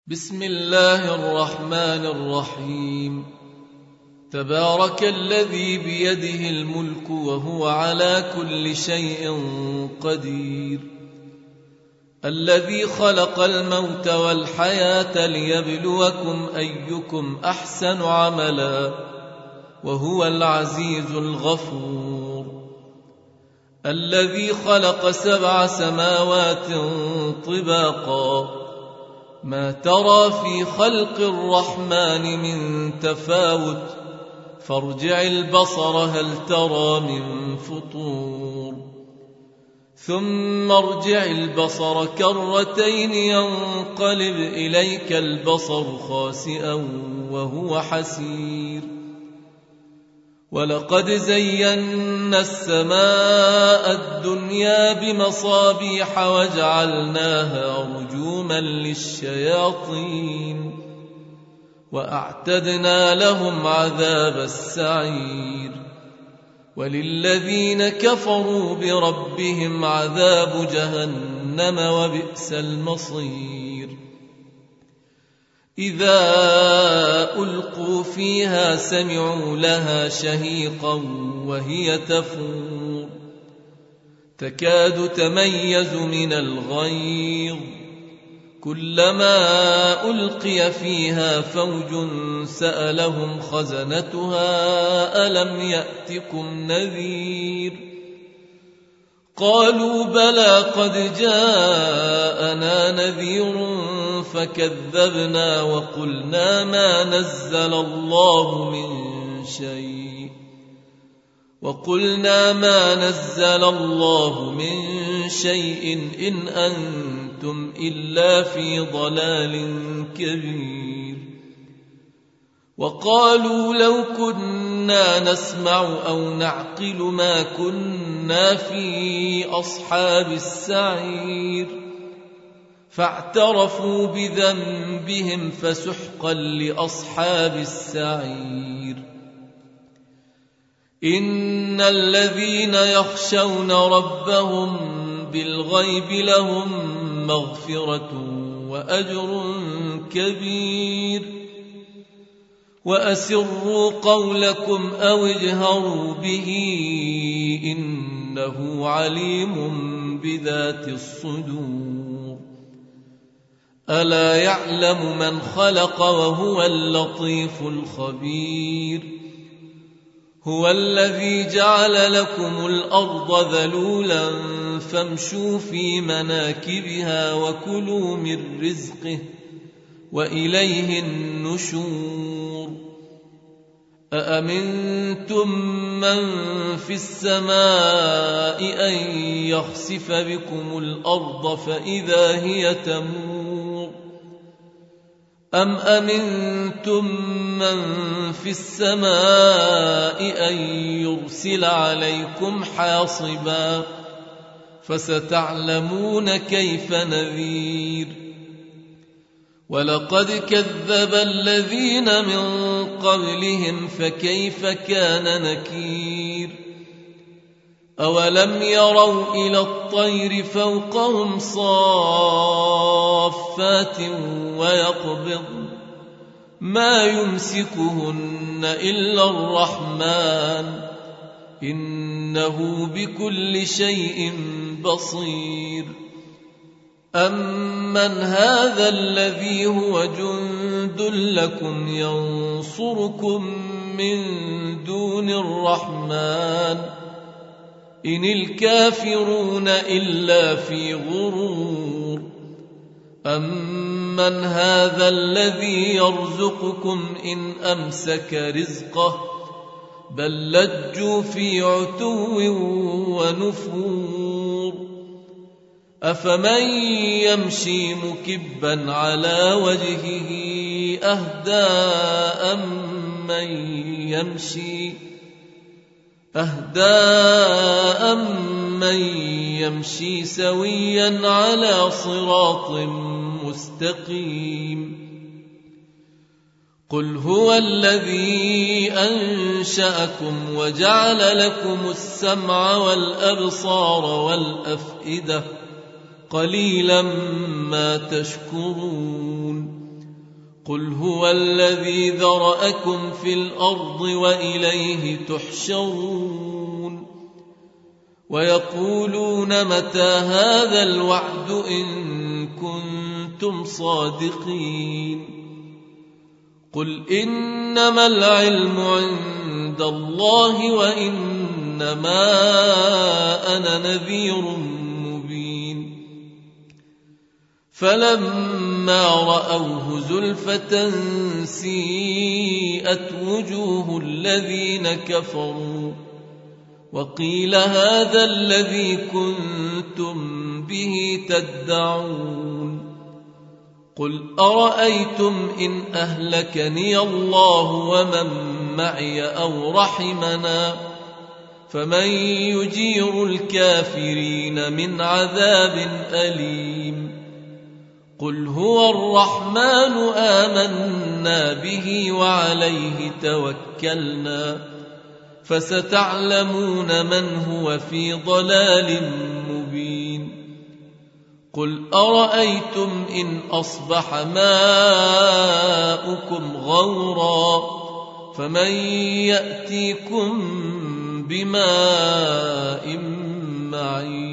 بسم الله الرحمن الرحيم. تبارك الذي بيده الملك وهو على كل شيء قدير، الذي خلق الموت والحياة ليبلوكم أيكم أحسن عملا وهو العزيز الغفور، الذي خلق 7 سماوات طباقا، ما ترى في خلق الرحمن من تفاوت، فارجع البصر هل ترى من فطور، ثم ارجع البصر كرتين ينقلب إليك البصر خاسئا وهو حسير، ولقد زينا السماء الدنيا بمصابيح وجعلناها رجوما للشياطين وأعتدنا لهم عذاب السعير، وللذين كفروا بربهم عذاب جهنم وبئس المصير. إذا ألقوا فيها سمعوا لها شهيقا وهي تفور، تكاد تميز من الغيظ، كلما ألقي فيها فوج سألهم خزنتها ألم يأتكم نذير، قالوا بلى قد جاءنا نذير فكذبنا وقلنا ما نزل الله من شيء إن أنتم إلا في ضلال كبير. وقالوا لو كنا نسمع أو نعقل ما كنا في أصحاب السعير، فاعترفوا بذنبهم فسحقا لأصحاب السعير. إن الذين يخشون ربهم بالغيب لهم مغفرة وأجر كبير، وأسروا قولكم أو اجهروا به إنه عليم بذات الصدور. ألا يعلم من خلق وهو اللطيف الخبير. هو الذي جعل لكم الأرض ذلولا فامشوا في مناكبها وكلوا من رزقه وإليه النشور. أأمنتم من في السماء أن يخسف بكم الأرض فإذا هي تمور، أم أمنتم من في السماء أن يرسل عليكم حاصبا، فستعلمون كيف نذير. ولقد كذب الذين من قبلهم فكيف كان نكير. أولم يروا إلى الطير فوقهم صافات ويقبضن ما يمسكهن إلا الرحمن إنه بكل شيء بصير. أمن هذا الذي هو جند لكم ينصركم من دون الرحمن إن الكافرون إلا في غرور. أمن هذا الذي يرزقكم إن أمسك رزقه بل لجوا في عتو ونفور. أفمن يمشي مكبا على وجهه أهدى أمن يمشي سويا على صراط مستقيم. قل هو الذي أنشأكم وجعل لكم السمع والأبصار والأفئدة قليلا ما تشكرون. قل هو الذي ذرأكم في الأرض وإليه تحشرون ويقولون متى هذا الوعد إن كنتم صادقين قل إنما العلم عند الله وإنما أنا نذير مبين فلما رأوه زلفة سيئت وجوه الذين كفروا وقيل هذا الذي كنتم به تدعون قل أرأيتم إن أهلكني الله ومن معي أو رحمنا فمن يجير الكافرين من عذاب أليم قل هو الرحمن آمنا به وعليه توكلنا فستعلمون من هو في ضلال مبين قل أرأيتم إن أصبح ماؤكم غورا فمن يأتيكم بماء معين